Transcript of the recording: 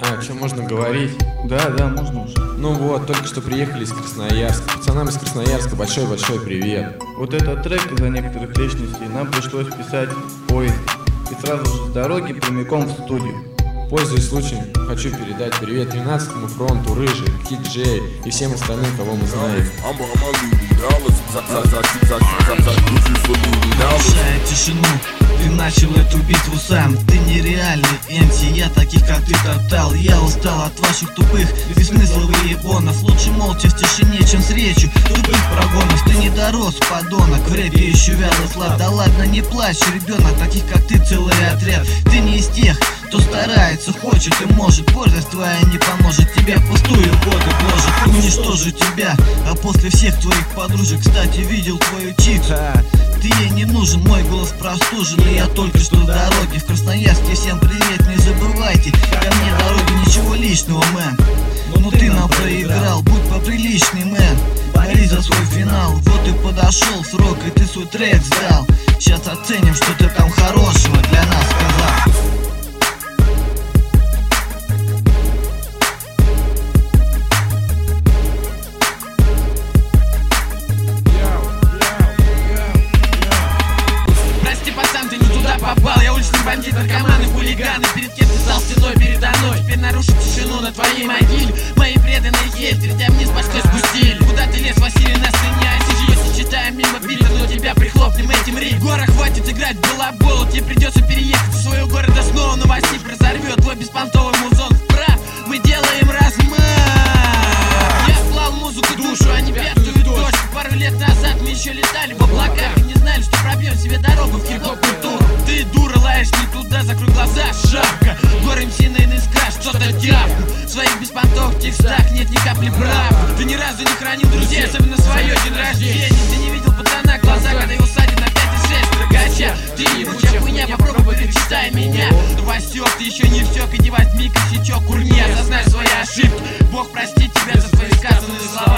Что, можно говорить? Да, можно уже. Ну вот, только что приехали из Красноярска. Пацанам из Красноярска большой-большой привет. Вот этот трек из-за некоторых личностей нам пришлось писать в поезде. И сразу же с дороги прямиком в студию. Пользуясь случаем, хочу передать привет 13-му фронту, Рыжий, Кик-Джей и всем остальным, кого мы знаем. Нарушая тишину, ты начал эту битву сам. Ты нереальный МС, я таких как ты топтал. Я устал от ваших тупых, бессмысловых ебонов. Лучше молча в тишине, чем с речью тупых прогонов. Ты не дорос, подонок, в рэпе еще вяло слаб. Да ладно, не плачь, ребенок, таких как ты целый отряд. Ты не из тех, кто старается, хочет и может. Гордость твоя не поможет тебе впустую годы гложет. Уничтожу тебя, а после всех твоих подружек, кстати, видел твою чиксу. Ты ей не нужен, мой голос простужен, и я только что с дороги в Красноярске. Всем привет, не забывайте, ко мне дороги, ничего личного, мэн. Но ты нам проиграл, будь поприличный, мэн. Борись за свой финал, вот и подошел срок, и ты свой трек сдал. Сейчас оценим, что ты там хорошего для нас сказал. Попал, я уличный бандит, наркоманы, хулиганы. Перед кем ты стал стеной передо мной? Теперь нарушить тишину на твоей могиле. Мои преданные есть, тебя вниз почти спустили. Куда ты лез, Василий, нас соединяет. Сейчас читаем мимо битвы, но тебя прихлопнем этим рик. Гора, хватит играть в голобол, тебе придется переехать в свое города снова. Новосиб разорвет твой беспонтовый музон вправ. Мы делаем размах. Я вклал музыку душу, они пятую точку. Пару лет назад мы еще летали в облаках и не знали, что пробьем себе дорогу в хип-хоп культуру. Ты дура, лаешь не туда, закрой глаза, шапка. Горы МС на НСК, что-то тяпку. В своих беспонтовых текстах нет ни капли правды. Ты ни разу не хранил друзей, особенно свое день рождения. Ты не видел пацана глаза, когда его садят на 5,6 трогача. Ты ебучая хуйня, попробуй перечитай меня. Васек, ты еще не всек, иди возьми косячок, курни, осознай свои ошибки. Бог простит тебя за свои сказанные слова.